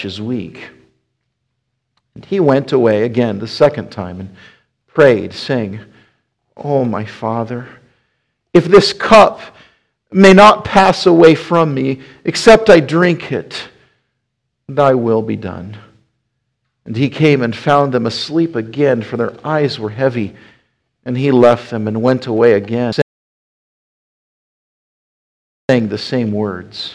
is weak. And he went away again the second time and prayed, saying, O my Father, if this cup may not pass away from me, except I drink it, thy will be done. And he came and found them asleep again, for their eyes were heavy. And he left them and went away again, saying the same words.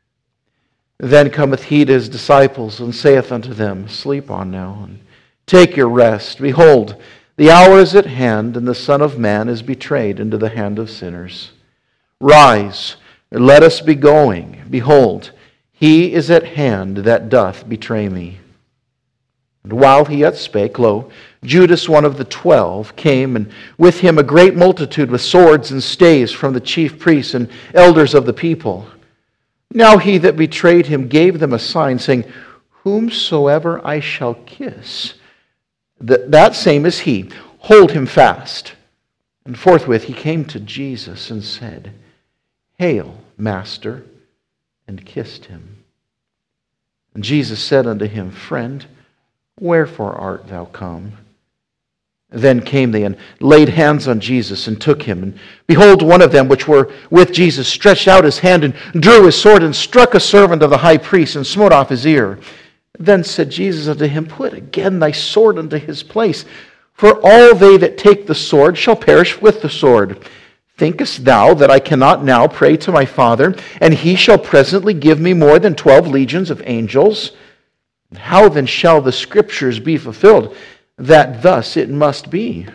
Then cometh he to his disciples, and saith unto them, Sleep on now, and take your rest. Behold, the hour is at hand, and the Son of Man is betrayed into the hand of sinners. Rise, and let us be going. Behold, he is at hand that doth betray me. And while he yet spake, lo, Judas, one of the 12, came, and with him a great multitude with swords and staves from the chief priests and elders of the people. Now he that betrayed him gave them a sign, saying, Whomsoever I shall kiss, that same is he. Hold him fast. And forthwith he came to Jesus and said, Hail, Master, and kissed him. And Jesus said unto him, Friend, wherefore art thou come? Then came they and laid hands on Jesus and took him. And behold, one of them which were with Jesus stretched out his hand and drew his sword and struck a servant of the high priest and smote off his ear. Then said Jesus unto him, Put again thy sword into his place, for all they that take the sword shall perish with the sword. Thinkest thou that I cannot now pray to my Father, and he shall presently give me more than 12 legions of angels? How then shall the Scriptures be fulfilled, that thus it must be?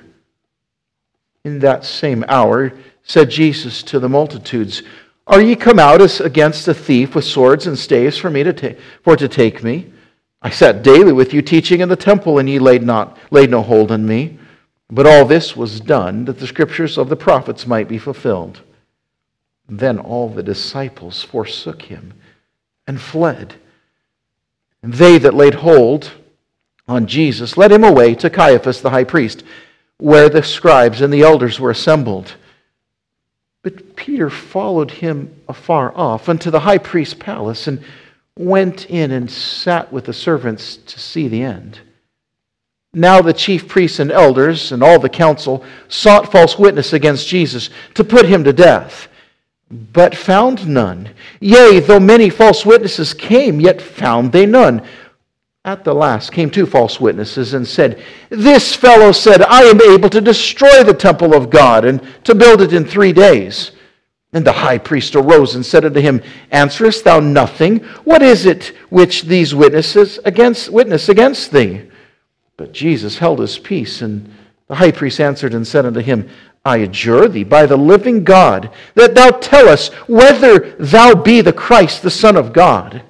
In that same hour said Jesus to the multitudes, Are ye come out as against a thief with swords and staves for to take me? I sat daily with you teaching in the temple, and ye laid no hold on me. But all this was done, that the Scriptures of the prophets might be fulfilled. Then all the disciples forsook him and fled. And they that laid hold on Jesus led him away to Caiaphas the high priest, where the scribes and the elders were assembled. But Peter followed him afar off unto the high priest's palace, and went in and sat with the servants to see the end. Now the chief priests and elders and all the council sought false witness against Jesus to put him to death, but found none. Yea, though many false witnesses came, yet found they none. At the last came 2 false witnesses and said, This fellow said, I am able to destroy the temple of God and to build it in 3 days. And the high priest arose and said unto him, Answerest thou nothing? What is it which these witness against thee? But Jesus held his peace, and the high priest answered and said unto him, I adjure thee by the living God, that thou tell us whether thou be the Christ, the Son of God.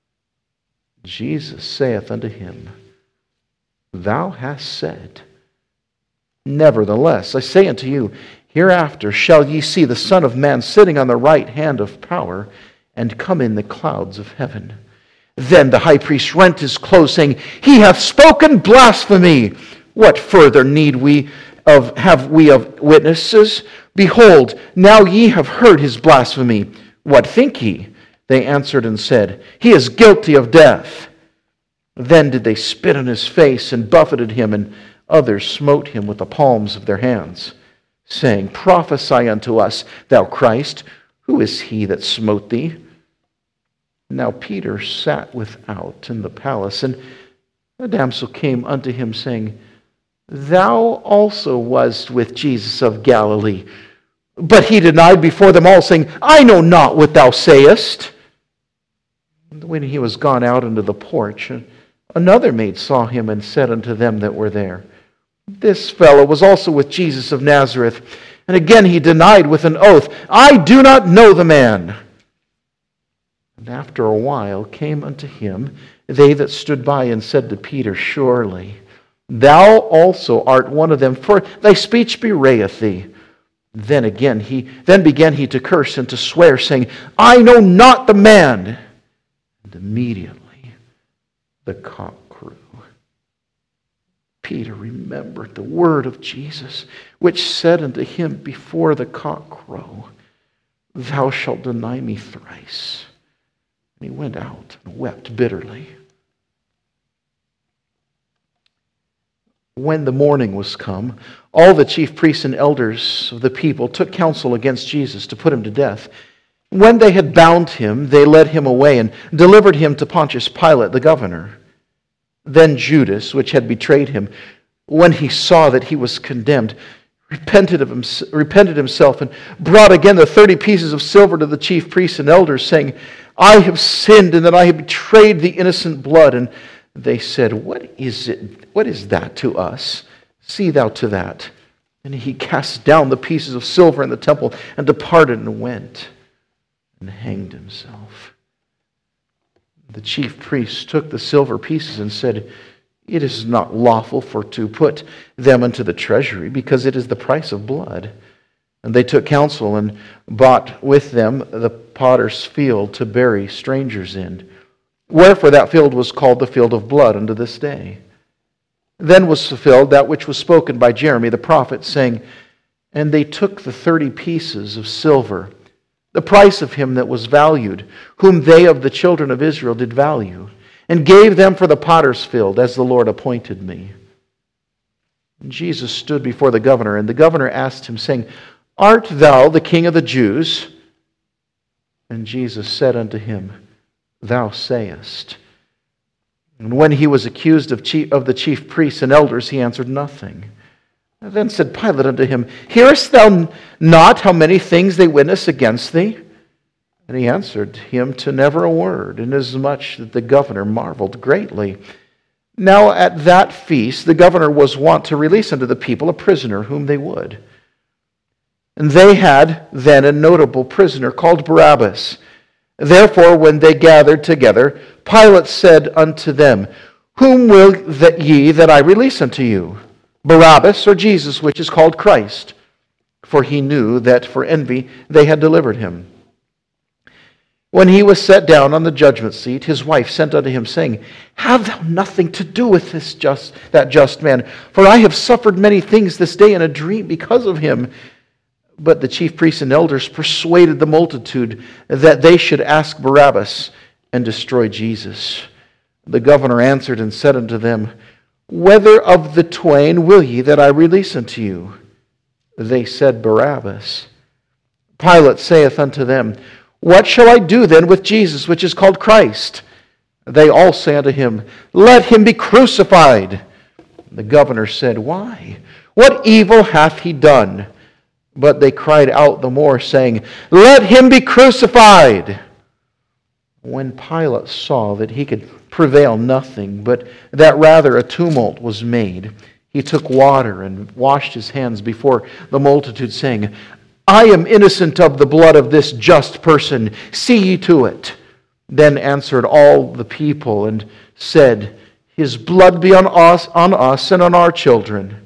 Jesus saith unto him, Thou hast said. Nevertheless, I say unto you, hereafter shall ye see the Son of Man sitting on the right hand of power, and come in the clouds of heaven. Then the high priest rent his clothes, saying, He hath spoken blasphemy. What further need have we of witnesses? Behold, now ye have heard his blasphemy. What think ye? They answered and said, He is guilty of death. Then did they spit on his face and buffeted him, and others smote him with the palms of their hands, saying, Prophesy unto us, thou Christ, who is he that smote thee? Now Peter sat without in the palace, and a damsel came unto him, saying, Thou also wast with Jesus of Galilee. But he denied before them all, saying, I know not what thou sayest. When he was gone out into the porch, another maid saw him and said unto them that were there, This fellow was also with Jesus of Nazareth. And again he denied with an oath, I do not know the man. And after a while came unto him they that stood by and said to Peter, Surely thou also art one of them, for thy speech bewrayeth thee. Then began he to curse and to swear, saying, I know not the man. And immediately the cock crew. Peter remembered the word of Jesus, which said unto him before the cock crow, Thou shalt deny me thrice. And he went out and wept bitterly. When the morning was come, all the chief priests and elders of the people took counsel against Jesus to put him to death. When they had bound him, they led him away and delivered him to Pontius Pilate, the governor. Then Judas, which had betrayed him, when he saw that he was condemned, repented himself and brought again the 30 pieces of silver to the chief priests and elders, saying, I have sinned in that I have betrayed the innocent blood. And they said, What is that to us? See thou to that. And he cast down the pieces of silver in the temple and departed and went and hanged himself. The chief priests took the silver pieces and said, It is not lawful to put them into the treasury, because it is the price of blood. And they took counsel and bought with them the potter's field to bury strangers in. Wherefore that field was called the field of blood unto this day. Then was fulfilled that which was spoken by Jeremy the prophet, saying, And they took the 30 pieces of silver, the price of him that was valued, whom they of the children of Israel did value, and gave them for the potter's field, as the Lord appointed me. And Jesus stood before the governor, and the governor asked him, saying, Art thou the king of the Jews? And Jesus said unto him, Thou sayest. And when he was accused of the chief priests and elders, he answered nothing. Then said Pilate unto him, Hearest thou not how many things they witness against thee? And he answered him to never a word, inasmuch that the governor marveled greatly. Now at that feast the governor was wont to release unto the people a prisoner whom they would. And they had then a notable prisoner called Barabbas. Therefore, when they gathered together, Pilate said unto them, Whom will ye that I release unto you? Barabbas or Jesus, which is called Christ? For he knew that for envy they had delivered him. When he was set down on the judgment seat, his wife sent unto him, saying, Have thou nothing to do with that just man, for I have suffered many things this day in a dream because of him. But the chief priests and elders persuaded the multitude that they should ask Barabbas and destroy Jesus. The governor answered and said unto them, Whether of the twain will ye that I release unto you? They said, Barabbas. Pilate saith unto them, What shall I do then with Jesus, which is called Christ? They all say unto him, Let him be crucified. The governor said, Why? What evil hath he done? But they cried out the more, saying, Let him be crucified. When Pilate saw that he could prevail nothing, but that rather a tumult was made, he took water and washed his hands before the multitude, saying, I am innocent of the blood of this just person. See ye to it. Then answered all the people and said, His blood be on us and on our children.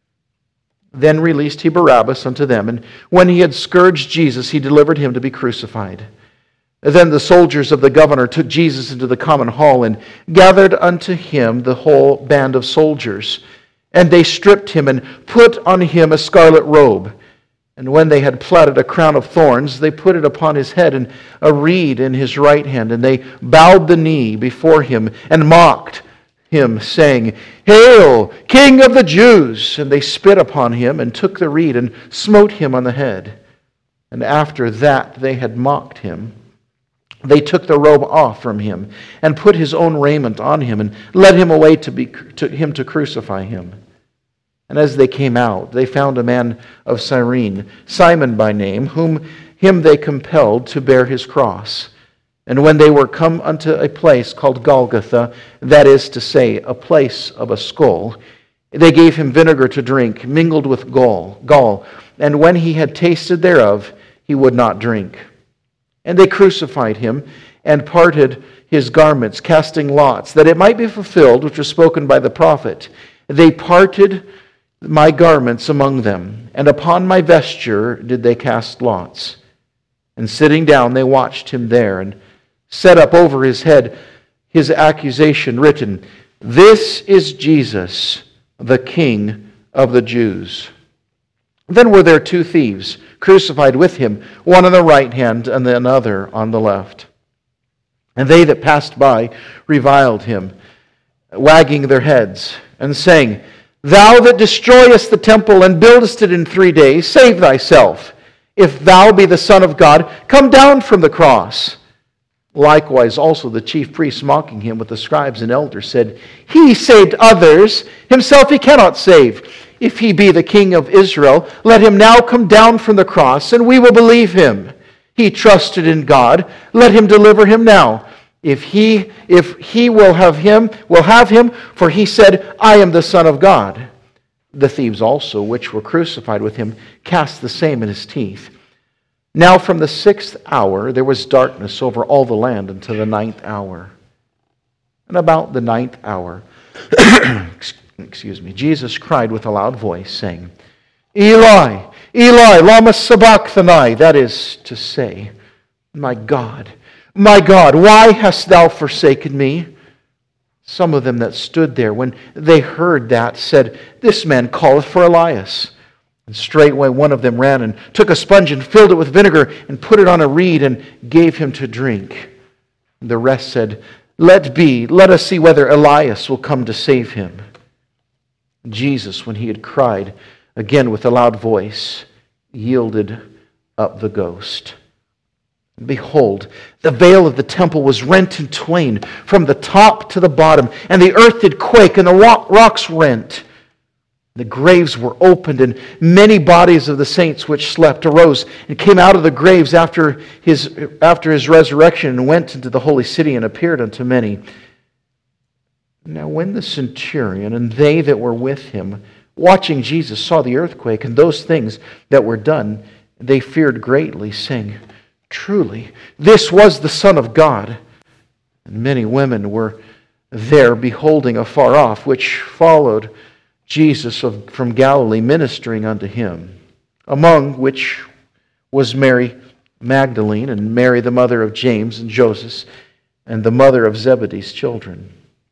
Then released he Barabbas unto them, and when he had scourged Jesus, he delivered him to be crucified. Then the soldiers of the governor took Jesus into the common hall, and gathered unto him the whole band of soldiers. And they stripped him, and put on him a scarlet robe. And when they had platted a crown of thorns, they put it upon his head, and a reed in his right hand. And they bowed the knee before him, and mocked him, saying, Hail, King of the Jews! And they spit upon him, and took the reed, and smote him on the head. And after that they had mocked him, they took the robe off from him, and put his own raiment on him, and led him away to crucify him. And as they came out, they found a man of Cyrene, Simon by name, him they compelled to bear his cross. And when they were come unto a place called Golgotha, that is to say, a place of a skull, they gave him vinegar to drink, mingled with gall. And when he had tasted thereof, he would not drink. And they crucified him, and parted his garments, casting lots, that it might be fulfilled, which was spoken by the prophet. They parted my garments among them, and upon my vesture did they cast lots. And sitting down, they watched him there, and set up over his head his accusation written, This is Jesus, the King of the Jews. Then were there two thieves crucified with him, one on the right hand and another on the left. And they that passed by reviled him, wagging their heads, and saying, Thou that destroyest the temple and buildest it in 3 days, save thyself. If thou be the Son of God, come down from the cross. Likewise also the chief priests, mocking him with the scribes and elders, said, He saved others, himself he cannot save. If he be the King of Israel, let him now come down from the cross, and we will believe him. He trusted in God, let him deliver him now. If he will have him, for he said, I am the Son of God. The thieves also, which were crucified with him, cast the same in his teeth. Now from the 6th hour there was darkness over all the land until the 9th hour. And about the 9th hour, Jesus cried with a loud voice, saying, Eli, Eli, lama sabachthani, that is to say, my God, why hast thou forsaken me? Some of them that stood there, when they heard that, said, This man calleth for Elias. And straightway one of them ran and took a sponge and filled it with vinegar and put it on a reed and gave him to drink. And the rest said, Let be, let us see whether Elias will come to save him. Jesus, when he had cried again with a loud voice, yielded up the ghost. And behold, the veil of the temple was rent in twain from the top to the bottom, and the earth did quake, and the rocks rent. The graves were opened, and many bodies of the saints which slept arose and came out of the graves after his resurrection, and went into the holy city and appeared unto many. Now when the centurion and they that were with him, watching Jesus, saw the earthquake and those things that were done, they feared greatly, saying, Truly, this was the Son of God. And many women were there beholding afar off, which followed Jesus from Galilee, ministering unto him, among which was Mary Magdalene, and Mary the mother of James and Joseph, and the mother of Zebedee's children.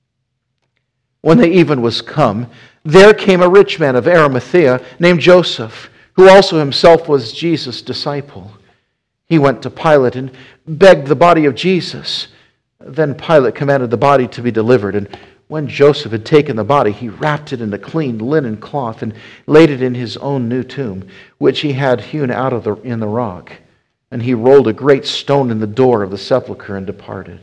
When the even was come, there came a rich man of Arimathea named Joseph, who also himself was Jesus' disciple. He went to Pilate and begged the body of Jesus. Then Pilate commanded the body to be delivered. And when Joseph had taken the body, he wrapped it in a clean linen cloth and laid it in his own new tomb, which he had hewn out in the rock. And he rolled a great stone in the door of the sepulchre and departed.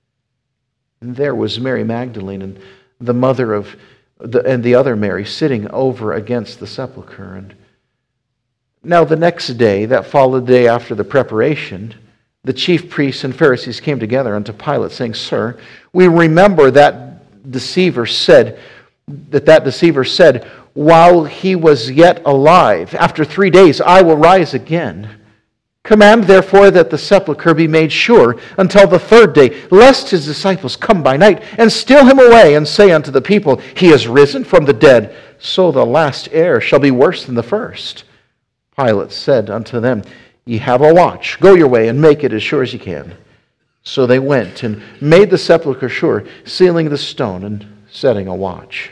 And there was Mary Magdalene and the mother of the other Mary sitting over against the sepulchre. And now the next day, that followed the day after the preparation, the chief priests and Pharisees came together unto Pilate, saying, Sir, we remember that deceiver said, while he was yet alive, after 3 days I will rise again. Command therefore that the sepulchre be made sure until the 3rd day, lest his disciples come by night and steal him away and say unto the people, He is risen from the dead. So the last heir shall be worse than the first. Pilate said unto them, Ye have a watch. Go your way and make it as sure as ye can. So they went and made the sepulchre sure, sealing the stone and setting a watch.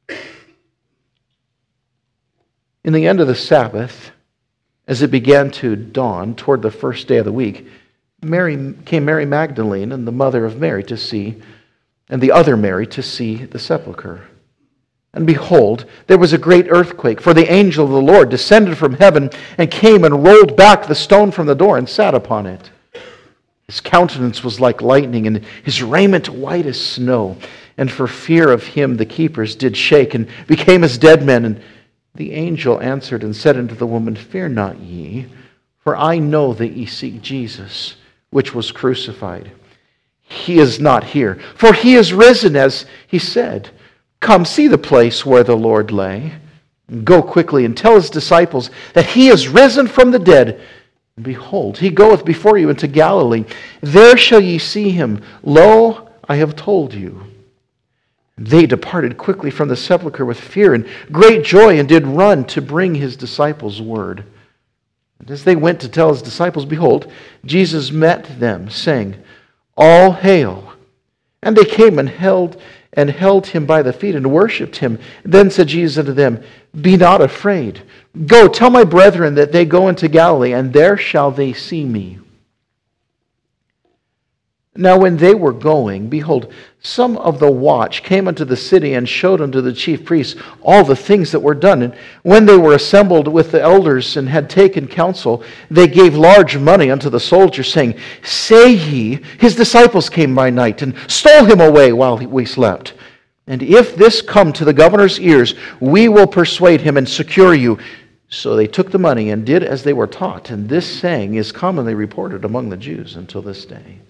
In the end of the Sabbath, as it began to dawn toward the 1st day of the week, Mary Magdalene and the mother of Mary to see, and the other Mary to see the sepulchre. And behold, there was a great earthquake, for the angel of the Lord descended from heaven and came and rolled back the stone from the door and sat upon it. His countenance was like lightning, and his raiment white as snow. And for fear of him the keepers did shake and became as dead men. And the angel answered and said unto the woman, Fear not ye, for I know that ye seek Jesus, which was crucified. He is not here, for he is risen, as he said. Come, see the place where the Lord lay. And go quickly and tell his disciples that he is risen from the dead. And behold, he goeth before you into Galilee. There shall ye see him. Lo, I have told you. They departed quickly from the sepulchre with fear and great joy, and did run to bring his disciples word. And as they went to tell his disciples, behold, Jesus met them, saying, All hail. And they came and held him by the feet and worshipped him. Then said Jesus unto them, Be not afraid. Go, tell my brethren that they go into Galilee, and there shall they see me. Now when they were going, behold, some of the watch came unto the city and showed unto the chief priests all the things that were done. And when they were assembled with the elders and had taken counsel, they gave large money unto the soldiers, saying, Say ye, his disciples came by night and stole him away while we slept. And if this come to the governor's ears, we will persuade him and secure you. So they took the money and did as they were taught. And this saying is commonly reported among the Jews until this day.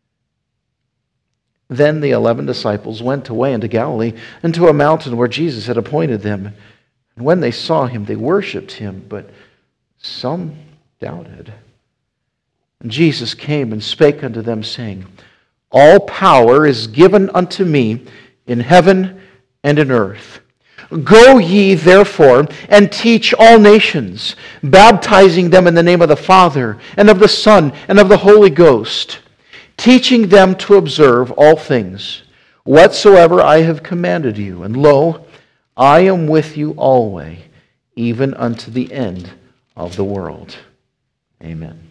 Then the 11 disciples went away into Galilee, into a mountain where Jesus had appointed them. And when they saw him, they worshipped him, but some doubted. And Jesus came and spake unto them, saying, All power is given unto me in heaven and in earth. Go ye therefore and teach all nations, baptizing them in the name of the Father and of the Son and of the Holy Ghost, teaching them to observe all things, whatsoever I have commanded you. And lo, I am with you always, even unto the end of the world. Amen.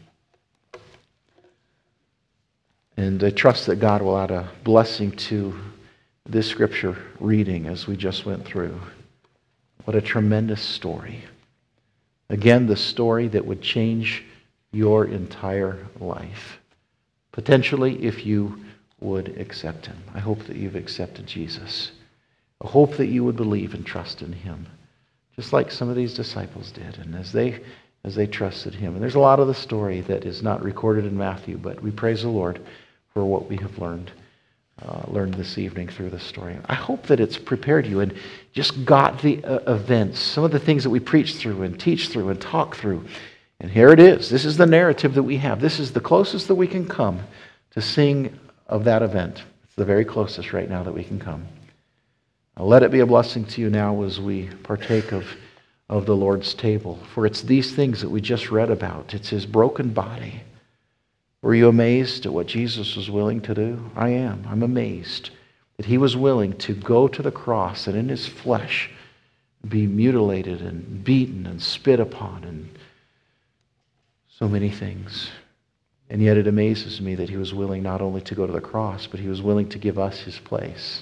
And I trust that God will add a blessing to this scripture reading as we just went through. What a tremendous story. Again, the story that would change your entire life. Potentially, if you would accept him. I hope that you've accepted Jesus. I hope that you would believe and trust in him, just like some of these disciples did, and as they trusted him. And there's a lot of the story that is not recorded in Matthew, but we praise the Lord for what we have learned this evening through this story. I hope that it's prepared you and just got the events, some of the things that we preach through and teach through and talk through. And here it is. This is the narrative that we have. This is the closest that we can come to seeing of that event. It's the very closest right now that we can come. Now, let it be a blessing to you now as we partake of the Lord's table. For it's these things that we just read about. It's his broken body. Were you amazed at what Jesus was willing to do? I am. I'm amazed that he was willing to go to the cross and in his flesh be mutilated and beaten and spit upon and so many things. And yet it amazes me that he was willing not only to go to the cross, but he was willing to give us his place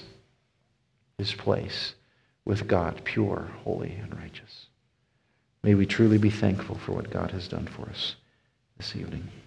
with God, pure, holy, and righteous. May we truly be thankful for what God has done for us this evening.